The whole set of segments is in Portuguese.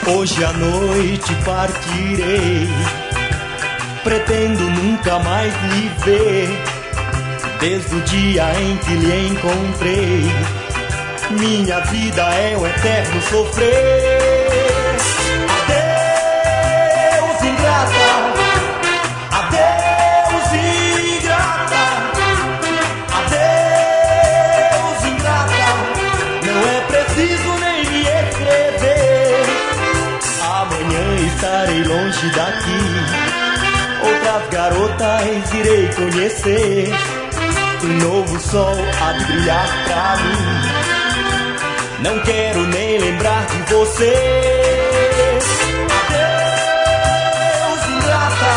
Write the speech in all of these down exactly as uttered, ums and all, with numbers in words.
Hoje à noite partirei, pretendo nunca mais lhe ver. Desde o dia em que lhe encontrei, minha vida é um eterno sofrer. Adeus, ingrata, adeus, ingrata, adeus, ingrata. Não é preciso nem me escrever. Amanhã estarei longe daqui, outras garotas irei conhecer. Um novo sol há de brilhar pra mim. Não quero nem lembrar de você. Adeus, ingrata,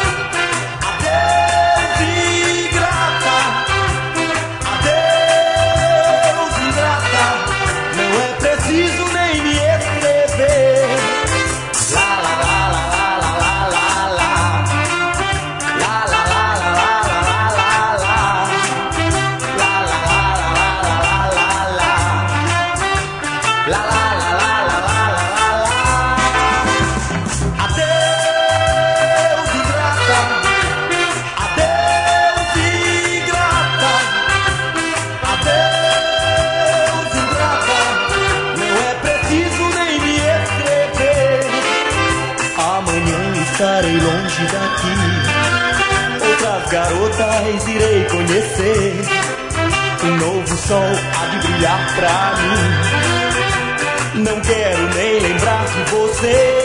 adeus, ingrata, adeus, ingrata. Não é preciso nem me escrever. La la la la la la la la, la la la la la la la la, la la la la la la la, la la la la la la la. Adeus, ingrata, adeus, ingrata, adeus, ingrata. Não é preciso nem me escrever. Amanhã estarei longe daqui, outras garotas irei conhecer. Um novo sol há de brilhar pra mim. Não quero nem lembrar de você.